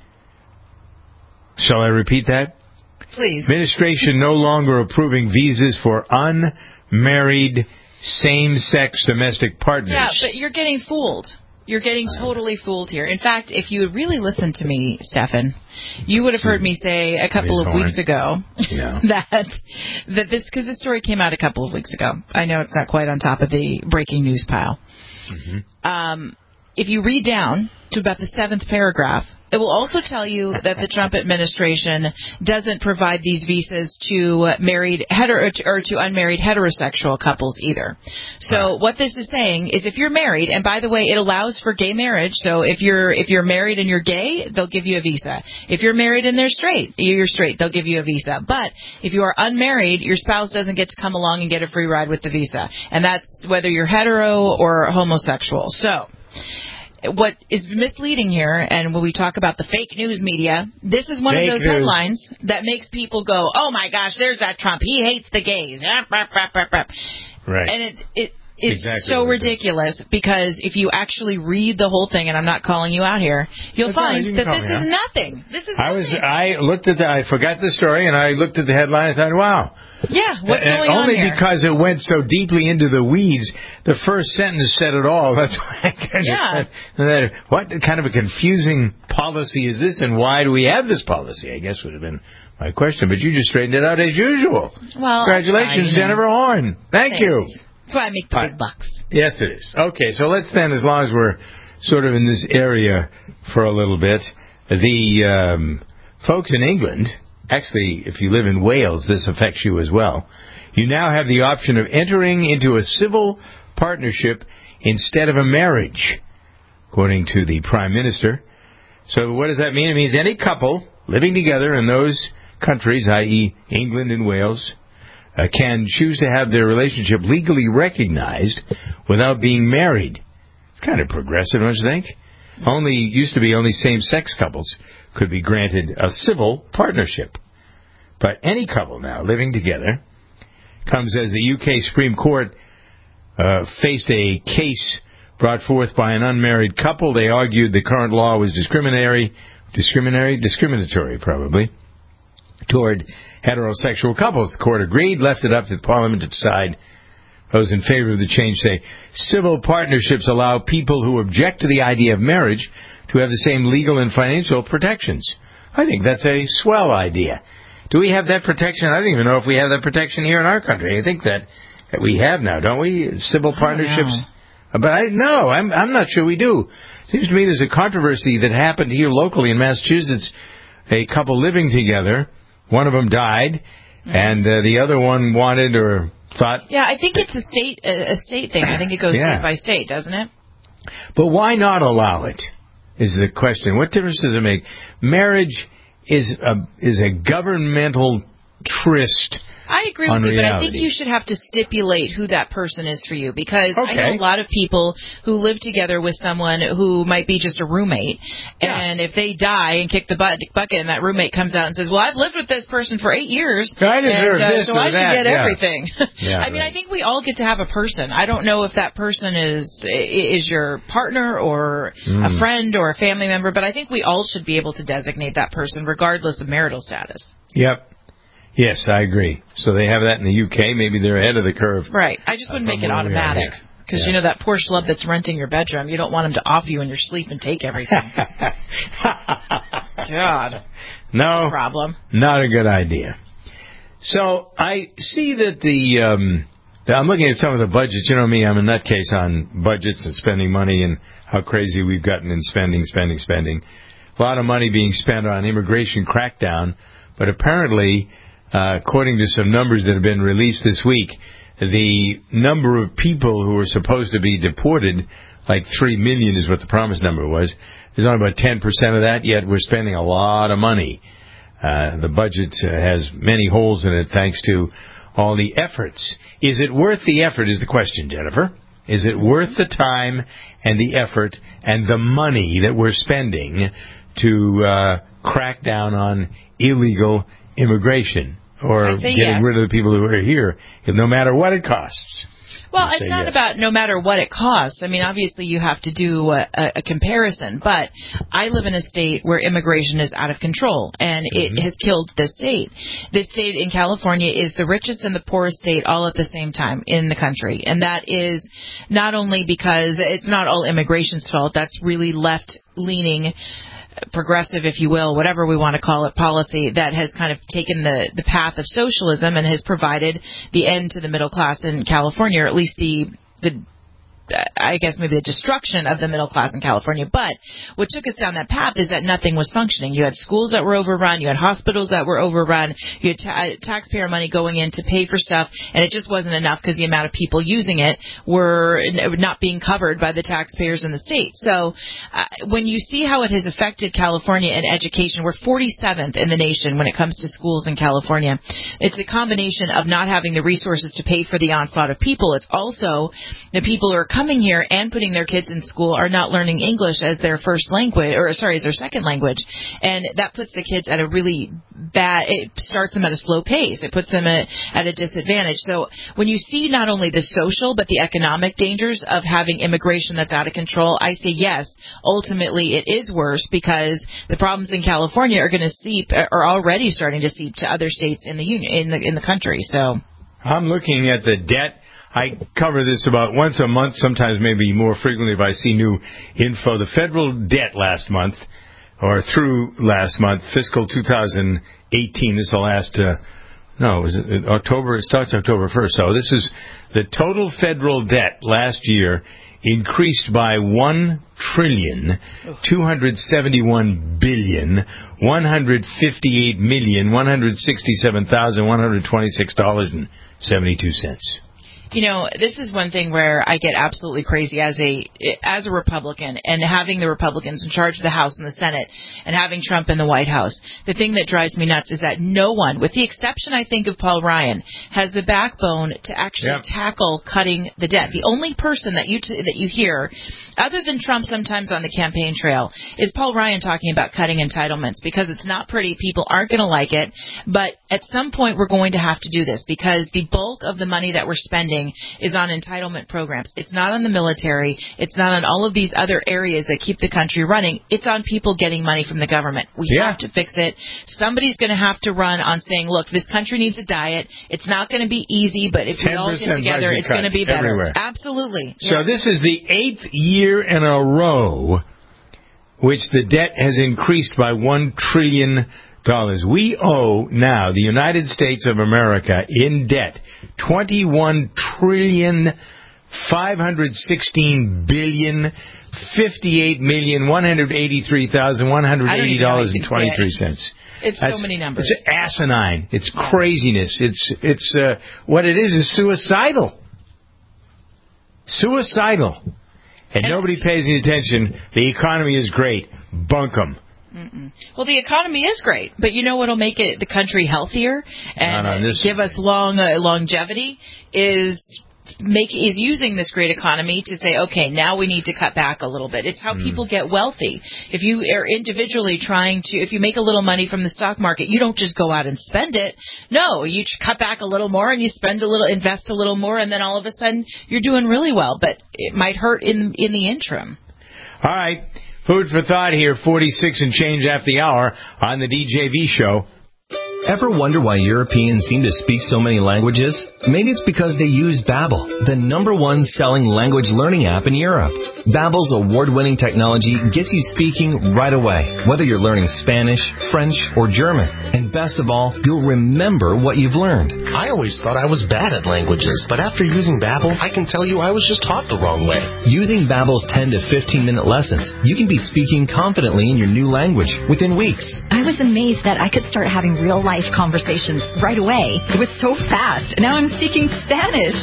Shall I repeat that? Please. Administration no longer approving visas for unmarried same-sex domestic partners. Yeah, but you're getting fooled. You're getting totally fooled here. In fact, if you had really listened to me, Stefan, you would have heard me say a couple of weeks ago yeah. that that this, because this story came out a couple of weeks ago. I know it's not quite on top of the breaking news pile. Mm-hmm. Um, if you read down to about the seventh paragraph, it will also tell you that the Trump administration doesn't provide these visas to married hetero or to unmarried heterosexual couples either. So what this is saying is, if you're married, and by the way, it allows for gay marriage. So if you're if you're married and you're gay, they'll give you a visa. If you're married and they're straight, you're straight, they'll give you a visa. But if you are unmarried, your spouse doesn't get to come along and get a free ride with the visa, and that's whether you're hetero or homosexual. So what is misleading here, and when we talk about the fake news media, this is one fake of those news. headlines that makes people go, oh my gosh, there's that Trump. He hates the gays. Right. And it, it is exactly so ridiculous, because if you actually read the whole thing, and I'm not calling you out here, you'll That's find right, you that call this me is out. nothing. This is I was. nothing. I looked at the. I forgot the story, and I looked at the headline and thought, "Wow." Yeah, what's and going on only here? because it went so deeply into the weeds. The first sentence said it all. That's why I kind Yeah. of said, what kind of a confusing policy is this, and why do we have this policy? I guess would have been my question, but you just straightened it out as usual. Well, Congratulations, I, Jennifer Horn. Thank Thanks. you. That's why I make the Right. big bucks. Yes, it is. Okay, so let's then, as long as we're sort of in this area for a little bit, the um, folks in England, actually, if you live in Wales, this affects you as well. You now have the option of entering into a civil partnership instead of a marriage, according to the Prime Minister. So what does that mean? It means any couple living together in those countries, that is. England and Wales, uh, can choose to have their relationship legally recognized without being married. It's kind of progressive, don't you think? Only used to be only same-sex couples could be granted a civil partnership. But any couple now living together comes as the U K Supreme Court uh, faced a case brought forth by an unmarried couple. They argued the current law was discriminatory discriminatory, discriminatory probably, toward heterosexual couples. The court agreed, left it up to the Parliament to decide. Those in favor of the change say civil partnerships allow people who object to the idea of marriage to have the same legal and financial protections. I think that's a swell idea. Do we have that protection? I don't even know if we have that protection here in our country. I think that, that we have now, don't we? Civil partnerships. But I no, I'm I'm not sure we do. Seems to me there's a controversy that happened here locally in Massachusetts. A couple living together, one of them died, mm-hmm. and uh, the other one wanted or thought. Yeah, I think it's a state a state thing. I think it goes yeah. state by state, doesn't it? But why not allow it? Is the question. What difference does it make? Marriage is a is a governmental tryst. I agree with you, but I think you should have to stipulate who that person is for you, because okay. I know a lot of people who live together with someone who might be just a roommate, yeah. and if they die and kick the bucket and that roommate comes out and says, well, I've lived with this person for eight years, I deserve and, uh, this so or I should that. get yeah. everything. Yeah, I mean, right. I think we all get to have a person. I don't know if that person is is your partner or mm. a friend or a family member, but I think we all should be able to designate that person regardless of marital status. Yep. Yes, I agree. So they have that in the U K. Maybe they're ahead of the curve. Right. I just wouldn't make it automatic. Because, yeah. you know, that poor schlub that's renting your bedroom, you don't want him to off you in your sleep and take everything. God. No. Problem. Not a good idea. So I see that the... Um, I'm looking at some of the budgets. You know me, I'm a nutcase on budgets and spending money and how crazy we've gotten in spending, spending, spending. A lot of money being spent on immigration crackdown. But apparently... Uh, according to some numbers that have been released this week, the number of people who are supposed to be deported, like three million is what the promised number was, there's only about ten percent of that, yet we're spending a lot of money. Uh, the budget uh, has many holes in it thanks to all the efforts. Is it worth the effort is the question, Jennifer. Is it worth the time and the effort and the money that we're spending to uh, crack down on illegal immigration? Or getting yes. rid of the people who are here, if no matter what it costs. Well, it's not yes. about no matter what it costs. I mean, obviously you have to do a, a comparison, but I live in a state where immigration is out of control, and mm-hmm. it has killed this state. This state in California is the richest and the poorest state all at the same time in the country, and that is not only because it's not all immigration's fault. That's really left-leaning, progressive, if you will, whatever we want to call it, policy that has kind of taken the, the path of socialism and has provided the end to the middle class in California, or at least the the I guess maybe the destruction of the middle class in California. But what took us down that path is that nothing was functioning. You had schools that were overrun. You had hospitals that were overrun. You had ta- taxpayer money going in to pay for stuff, and it just wasn't enough because the amount of people using it were not being covered by the taxpayers in the state. So uh, when you see how it has affected California and education, we're forty-seventh in the nation when it comes to schools in California. It's a combination of not having the resources to pay for the onslaught of people. It's also the people who are coming here and putting their kids in school are not learning English as their first language, or sorry, as their second language, and that puts the kids at a really bad, it starts them at a slow pace. It puts them at, at a disadvantage. So when you see not only the social but the economic dangers of having immigration that's out of control, I say yes, ultimately it is worse because the problems in California are going to seep, are already starting to seep to other states in the union, in the in the country. So I'm looking at the debt. I cover this about once a month, sometimes maybe more frequently if I see new info. The federal debt last month, or through last month, fiscal two thousand eighteen, this will last, uh, no, was it October? It starts October first. So this is the total federal debt last year increased by one trillion, two hundred seventy-one billion, one hundred fifty-eight million, one hundred sixty-seven thousand, one hundred twenty-six dollars and seventy-two cents. You know, this is one thing where I get absolutely crazy as a as a Republican, and having the Republicans in charge of the House and the Senate and having Trump in the White House. The thing that drives me nuts is that no one, with the exception, I think, of Paul Ryan, has the backbone to actually yep. tackle cutting the debt. The only person that you t- that you hear, other than Trump sometimes on the campaign trail, is Paul Ryan talking about cutting entitlements, because it's not pretty. People aren't going to like it. But at some point, we're going to have to do this, because the bulk of the money that we're spending spending is on entitlement programs. It's not on the military. It's not on all of these other areas that keep the country running. It's on people getting money from the government. We Yeah. have to fix it. Somebody's going to have to run on saying, look, this country needs a diet. It's not going to be easy, but if we all get together, it's going to be better. Everywhere. Absolutely. So Yeah. this is the eighth year in a row which the debt has increased by one trillion dollars. We owe now, the United States of America, in debt, twenty-one trillion, five hundred sixteen billion, fifty-eight million, one hundred eighty-three thousand, one hundred eighty dollars and twenty-three cents. It's That's, so many numbers. It's asinine. It's craziness. It's, it's, uh, what it is is suicidal. Suicidal. And, and nobody pays any attention. The economy is great. Bunk 'em. Mm-mm. Well, the economy is great, but you know what'll make it the country healthier and no, no, this... give us long uh, longevity is make is using this great economy to say, okay, now we need to cut back a little bit. It's how mm. people get wealthy. If you are individually trying to, if you make a little money from the stock market, you don't just go out and spend it. No, you cut back a little more and you spend a little, invest a little more, and then all of a sudden you're doing really well. But it might hurt in in the interim. All right. Food for thought here, forty-six and change after the hour on the D J V show. Ever wonder why Europeans seem to speak so many languages? Maybe it's because they use Babbel, the number one selling language learning app in Europe. Babbel's award-winning technology gets you speaking right away, whether you're learning Spanish, French, or German. And best of all, you'll remember what you've learned. I always thought I was bad at languages, but after using Babbel, I can tell you I was just taught the wrong way. Using Babbel's ten to fifteen minute lessons, you can be speaking confidently in your new language within weeks. I was amazed that I could start having real-life conversations right away. It was so fast. Now I'm speaking Spanish.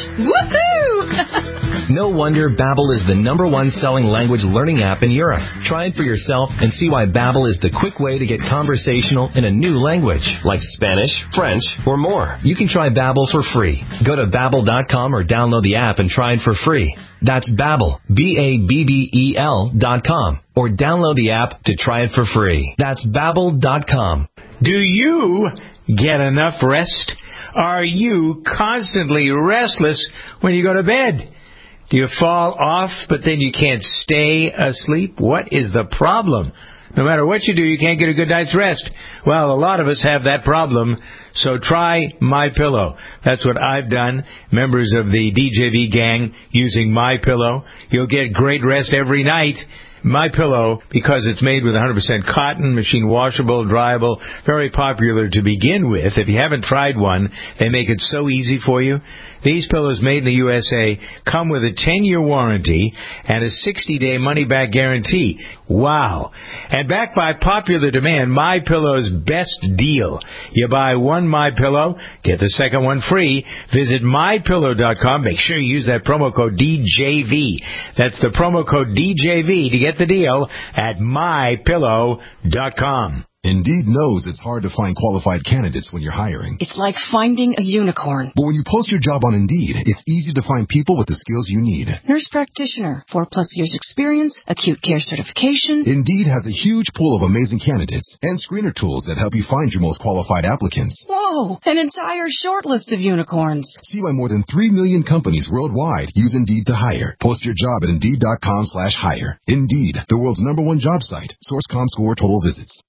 Woohoo! No wonder Babbel is the number one selling language learning app in Europe. Try it for yourself and see why Babbel is the quick way to get conversational in a new language, like Spanish, French, or more. You can try Babbel for free. Go to babbel dot com or download the app and try it for free. That's Babbel, B A B B E L dot com, or download the app to try it for free. That's babbel dot com. Do you get enough rest? Are you constantly restless when you go to bed? Do you fall off, but then you can't stay asleep? What is the problem? No matter what you do, you can't get a good night's rest. Well, a lot of us have that problem, so try MyPillow. That's what I've done. Members of the D J V gang using MyPillow. You'll get great rest every night. MyPillow, because it's made with one hundred percent cotton, machine washable, dryable, very popular to begin with. If you haven't tried one, they make it so easy for you. These pillows made in the U S A come with a ten-year warranty and a sixty-day money-back guarantee. Wow. And backed by popular demand, MyPillow's best deal. You buy one MyPillow, get the second one free. Visit my pillow dot com. Make sure you use that promo code D J V. That's the promo code D J V to get the deal at my pillow dot com. Indeed knows it's hard to find qualified candidates when you're hiring. It's like finding a unicorn. But when you post your job on Indeed, it's easy to find people with the skills you need. Nurse practitioner, four plus years experience, acute care certification. Indeed has a huge pool of amazing candidates and screener tools that help you find your most qualified applicants. Whoa, an entire short list of unicorns. See why more than three million companies worldwide use Indeed to hire. Post your job at Indeed dot com slash hire. Indeed, the world's number one job site. Source ComScore total visits.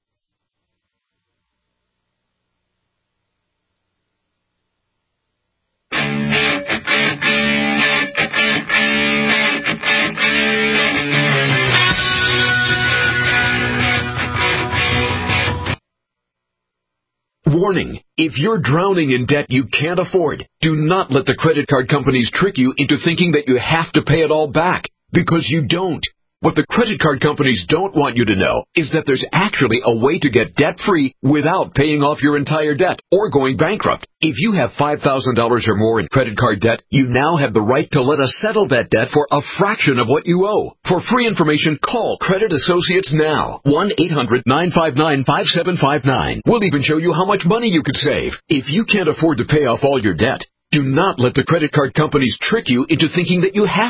Warning, if you're drowning in debt you can't afford, do not let the credit card companies trick you into thinking that you have to pay it all back, because you don't. What the credit card companies don't want you to know is that there's actually a way to get debt-free without paying off your entire debt or going bankrupt. If you have five thousand dollars or more in credit card debt, you now have the right to let us settle that debt for a fraction of what you owe. For free information, call Credit Associates now. one eight hundred nine five nine five seven five nine. We'll even show you how much money you could save. If you can't afford to pay off all your debt, do not let the credit card companies trick you into thinking that you have to.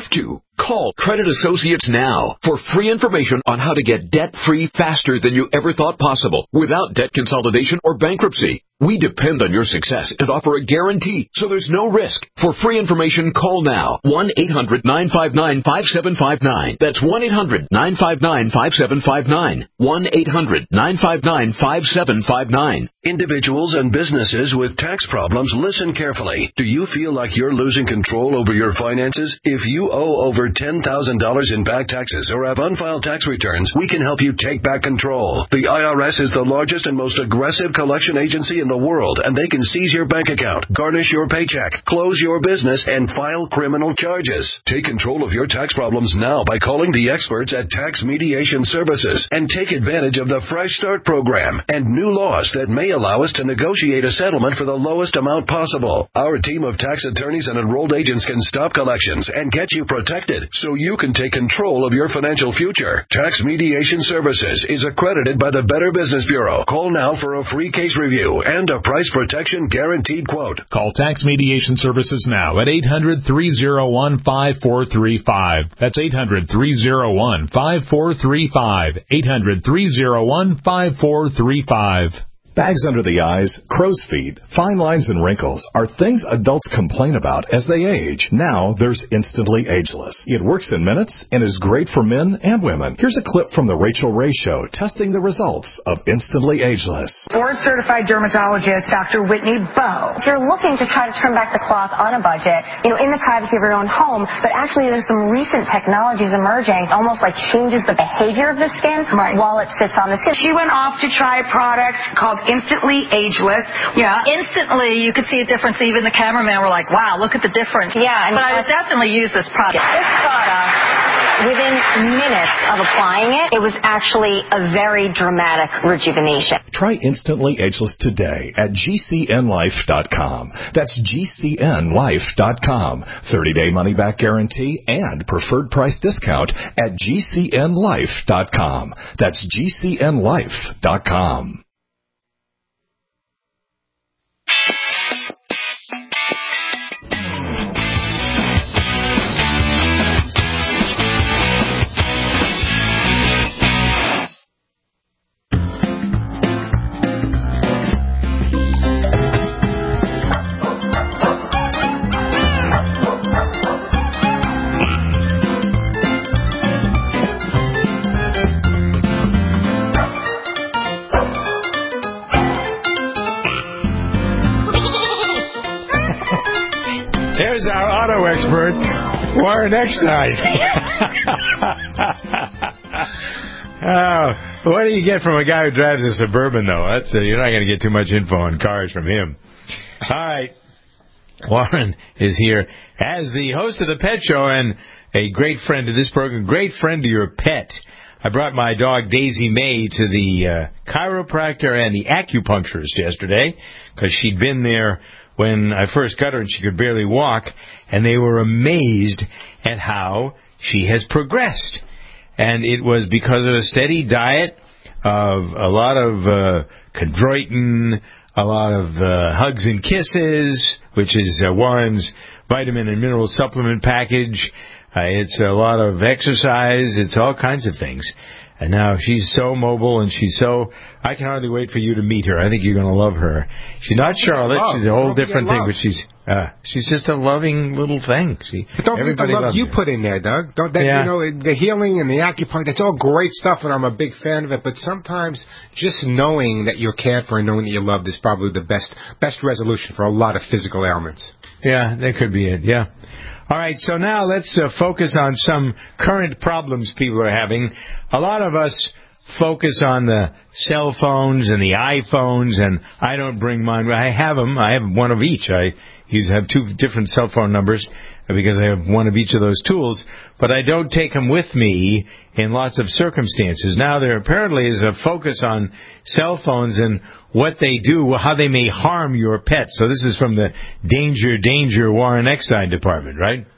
Call Credit Associates now for free information on how to get debt-free faster than you ever thought possible without debt consolidation or bankruptcy. We depend on your success and offer a guarantee, so there's no risk. For free information, call now. one eight hundred nine five nine five seven five nine. That's one eight hundred nine five nine five seven five nine. one eight hundred nine five nine five seven five nine. Individuals and businesses with tax problems, listen carefully. Do you feel like you're losing control over your finances? If you owe over ten thousand dollars in back taxes or have unfiled tax returns, we can help you take back control. The I R S is the largest and most aggressive collection agency in the world, and they can seize your bank account, garnish your paycheck, close your business, and file criminal charges. Take control of your tax problems now by calling the experts at Tax Mediation Services and take advantage of the Fresh Start program and new laws that may allow us to negotiate a settlement for the lowest amount possible. Our team of tax attorneys and enrolled agents can stop collections and get you protected so you can take control of your financial future. Tax Mediation Services is accredited by the Better Business Bureau. Call now for a free case review and a price protection guaranteed quote. Call Tax Mediation Services now at eight hundred three oh one five four three five. That's eight hundred three oh one five four three five. eight hundred three oh one five four three five. Bags under the eyes, crow's feet, fine lines, and wrinkles are things adults complain about as they age. Now there's Instantly Ageless. It works in minutes and is great for men and women. Here's a clip from the Rachel Ray Show testing the results of Instantly Ageless. Board-certified dermatologist Doctor Whitney Bowe. If you're looking to try to turn back the clock on a budget, you know, in the privacy of your own home, but actually there's some recent technologies emerging, almost like changes the behavior of the skin right. while it sits on the skin. She went off to try a product called Instantly Ageless. Yeah, instantly you could see a difference. Even the cameraman were like, wow, look at the difference. Yeah. And but I would definitely use this product. This product, within minutes of applying it, it was actually a very dramatic rejuvenation. Try Instantly Ageless today at G C N life dot com. That's G C N life dot com. thirty-day money-back guarantee and preferred price discount at G C N life dot com. That's G C N life dot com. There's our auto expert, Warren Eckstein. Oh, what do you get from a guy who drives a Suburban, though? That's uh, you're not going to get too much info on cars from him. All right. Warren is here as the host of the Pet Show and a great friend of this program, great friend of your pet. I brought my dog Daisy May to the uh, chiropractor and the acupuncturist yesterday because she'd been there when I first got her and she could barely walk, and they were amazed at how she has progressed. And it was because of a steady diet of a lot of uh, chondroitin, a lot of uh, hugs and kisses, which is uh, Warren's vitamin and mineral supplement package. Uh, it's a lot of exercise. It's all kinds of things. And now she's so mobile and she's so... I can hardly wait for you to meet her. I think you're going to love her. She's not Charlotte. Love. She's a whole different thing, but she's uh, she's just a loving little thing. She, but don't forget the love you her. put in there, Doug. Don't that, yeah. You know, the healing and the acupuncture, that's all great stuff, and I'm a big fan of it. But sometimes just knowing that you're cared for and knowing that you're loved is probably the best best resolution for a lot of physical ailments. Yeah, that could be it, yeah. All right, so now let's uh, focus on some current problems people are having. A lot of us focus on the cell phones and the iPhones, and I don't bring mine. I have them. I have one of each. I use have two different cell phone numbers because I have one of each of those tools, but I don't take them with me in lots of circumstances. Now, there apparently is a focus on cell phones and what they do, how they may harm your pet. So this is from the Danger, Danger Warren Eckstein department, right?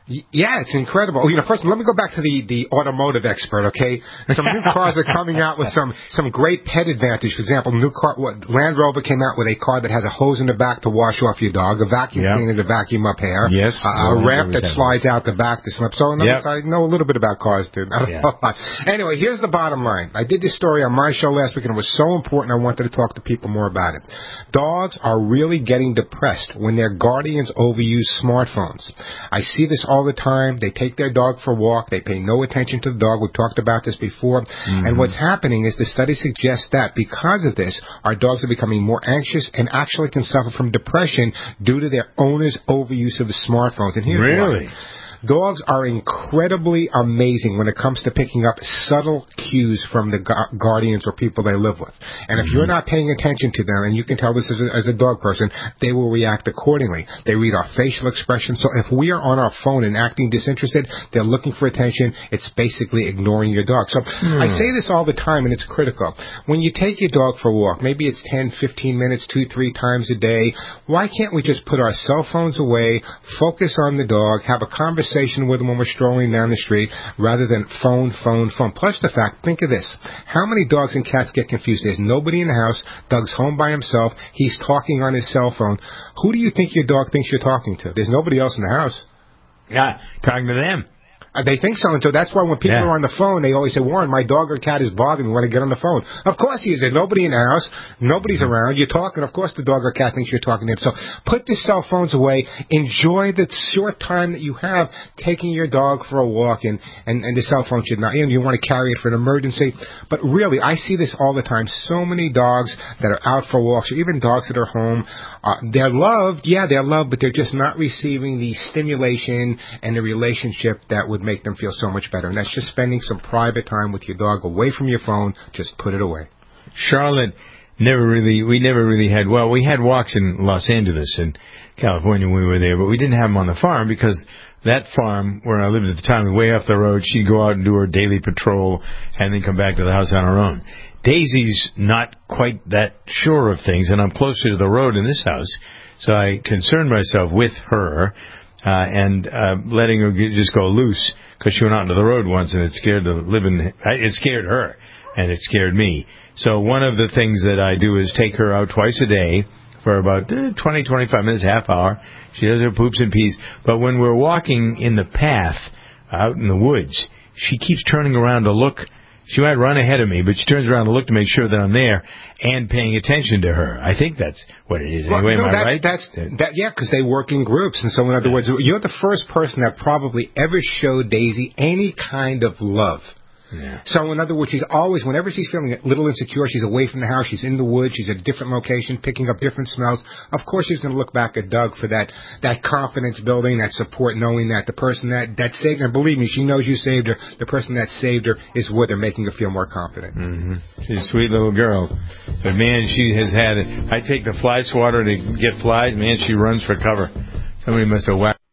Yeah, it's incredible. You know, first, let me go back to the, the automotive expert, okay? Some new cars are coming out with some, some great pet advantage. For example, new car, what, Land Rover came out with a car that has a hose in the back to wash off your dog, a vacuum yep. cleaner to vacuum up hair, yes, uh, a ramp that slides out the back to slip. So in other yep. words, I know a little bit about cars, too. Not yeah. a lot. Anyway, here's the bottom line. I did this story on my show last week, and it was so important I wanted to talk to people more about it. Dogs are really getting depressed when their guardians overuse smartphones. I see this all the time. They take their dog for a walk. They pay no attention to the dog. We've talked about this before. Mm-hmm. And what's happening is the study suggests that because of this, our dogs are becoming more anxious and actually can suffer from depression due to their owner's overuse of the smartphones. And here's really? why. Dogs are incredibly amazing when it comes to picking up subtle cues from the gu- guardians or people they live with. And if mm-hmm. you're not paying attention to them, and you can tell this as a, as a dog person, they will react accordingly. They read our facial expressions. So if we are on our phone and acting disinterested, they're looking for attention. It's basically ignoring your dog. So mm. I say this all the time, and it's critical. When you take your dog for a walk, maybe it's ten, fifteen minutes, two, three times a day, why can't we just put our cell phones away, focus on the dog, have a conversation with them when we're strolling down the street rather than phone, phone, phone. Plus the fact, think of this. How many dogs and cats get confused? There's nobody in the house. Doug's home by himself. He's talking on his cell phone. Who do you think your dog thinks you're talking to? There's nobody else in the house. Yeah, talking to them. Uh, they think so, and so that's why when people yeah. are on the phone, they always say, Warren, my dog or cat is bothering me when I get on the phone. Of course he is. There's nobody in the house. Nobody's around. You're talking. Of course the dog or cat thinks you're talking to him. So put the cell phones away. Enjoy the short time that you have taking your dog for a walk, and, and, and the cell phone should not, you know, you want to carry it for an emergency. But really, I see this all the time. So many dogs that are out for walks, or even dogs that are home, uh, they're loved. Yeah, they're loved, but they're just not receiving the stimulation and the relationship that would make them feel so much better. And that's just spending some private time with your dog away from your phone. Just put it away. Charlotte never really, we never really had, well, we had walks in Los Angeles and California when we were there, but we didn't have them on the farm because that farm where I lived at the time was way off the road. She'd go out and do her daily patrol and then come back to the house on her own. Daisy's not quite that sure of things, and I'm closer to the road in this house, so I concerned myself with her. Uh, and uh, letting her get, just go loose because she went out into the road once and it scared the living. It scared her and it scared me. So one of the things that I do is take her out twice a day for about twenty, twenty-five minutes, half hour. She does her poops and pees. But when we're walking in the path out in the woods, she keeps turning around to look. She might run ahead of me, but she turns around to look to make sure that I'm there and paying attention to her. I think that's what it is. Anyway, well, no, am I that, right? That's, that, yeah, because they work in groups. And so, in other words, you're the first person that probably ever showed Daisy any kind of love. Yeah. So, in other words, she's always, whenever she's feeling a little insecure, she's away from the house, she's in the woods, she's at a different location, picking up different smells. Of course, she's going to look back at Doug for that that confidence building, that support, knowing that the person that, that saved her, and believe me, she knows you saved her, the person that saved her is with her, making her feel more confident. Mm-hmm. She's a sweet little girl. But, man, she has had it. I take the fly swatter to get flies. Man, she runs for cover. Somebody must have whacked.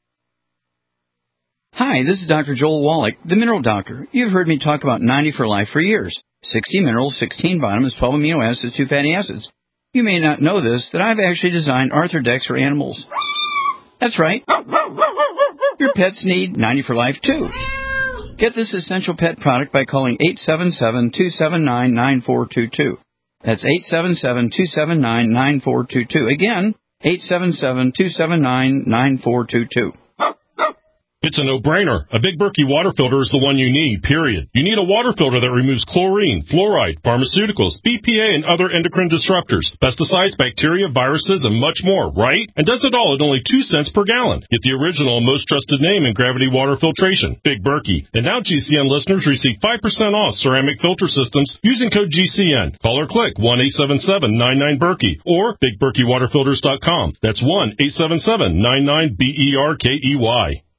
Hi, this is Doctor Joel Wallach, the Mineral Doctor. You've heard me talk about ninety for Life for years. sixty minerals, sixteen vitamins, twelve amino acids, two fatty acids. You may not know this, that I've actually designed Arthrodex for animals. That's right. Your pets need ninety for Life, too. Get this essential pet product by calling eight seven seven, two seven nine, nine four two two. That's eight seven seven, two seven nine, nine four two two. Again, eight seven seven, two seven nine, nine four two two. It's a no-brainer. A Big Berkey water filter is the one you need, period. You need a water filter that removes chlorine, fluoride, pharmaceuticals, B P A, and other endocrine disruptors, pesticides, bacteria, viruses, and much more, right? And does it all at only two cents per gallon. Get the original and most trusted name in gravity water filtration, Big Berkey. And now G C N listeners receive five percent off ceramic filter systems using code G C N. Call or click one eight seven seven, nine nine, Berkey or big berkey water filters dot com. That's one eight seven seven, nine nine, B E R K E Y.